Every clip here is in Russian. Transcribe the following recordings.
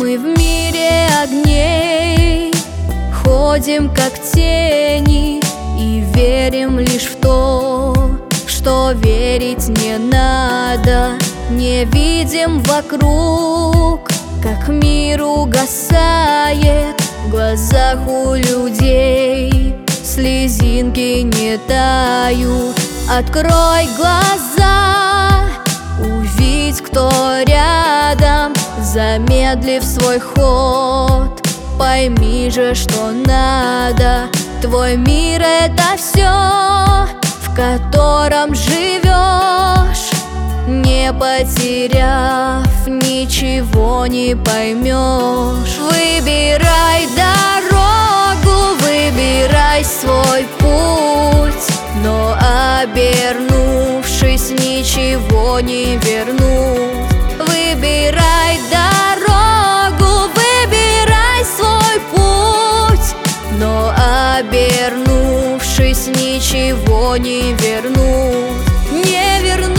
Мы в мире огней ходим как тени и верим лишь в то, что верить не надо. Не видим вокруг, как мир угасает в глазах у людей. Слезинки не тают. Открой глаза, увидь, кто рядом, замедлив свой ход. Пойми же, что надо. Твой мир — это все, в котором живешь. Не потеряв, ничего не поймешь. Выбирай дорогу, выбирай свой путь, но обернувшись, ничего не вернуть. Выбирай дорогу, выбирай свой путь, но обернувшись, ничего не вернуть. Не вернуть,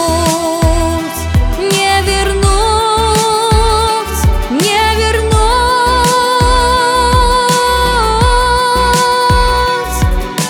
не вернуть, не вернуть.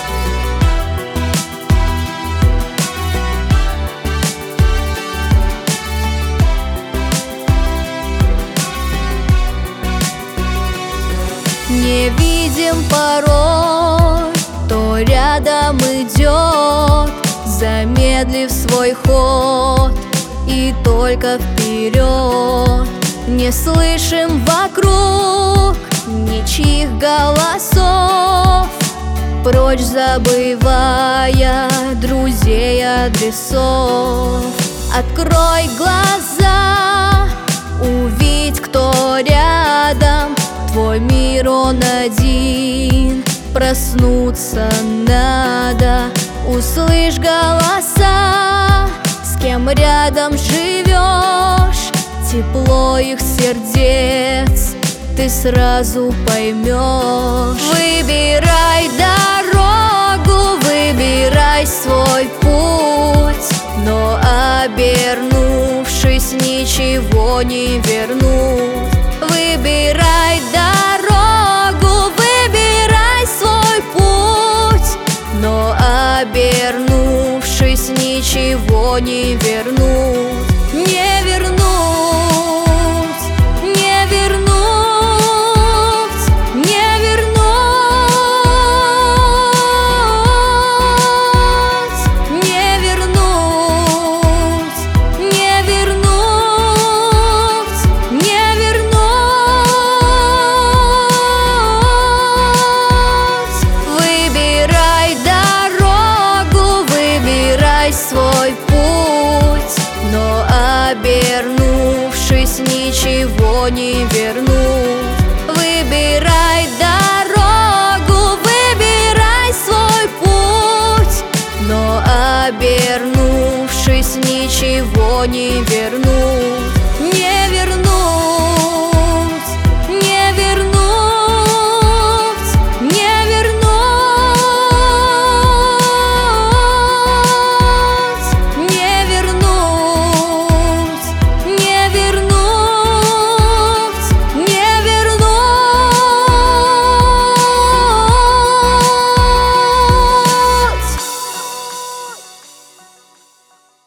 Не видим порой, кто рядом идет, замедлив свой ход, и только вперед. Не слышим вокруг ничьих голосов, прочь забывая друзей, адресов. Открой глаза, увидь, кто рядом. Твой мир, он один, проснуться надо. Услышь голоса, с кем рядом живешь, тепло их сердец ты сразу поймешь. Выбирай дорогу, выбирай свой путь, но обернувшись, ничего не вернуть. Выбирай дорогу, выбирай свой путь, но обернувшись, ничего не вернуть. Не вернуть, не вернуть, не вернуть, не вернуть, не вернуть, не вернуть. Выбирай дорогу, выбирай свой путь, но обернувшись, ничего не вернуть. Выбирай дорогу, выбирай свой путь, но обернувшись, ничего не вернуть.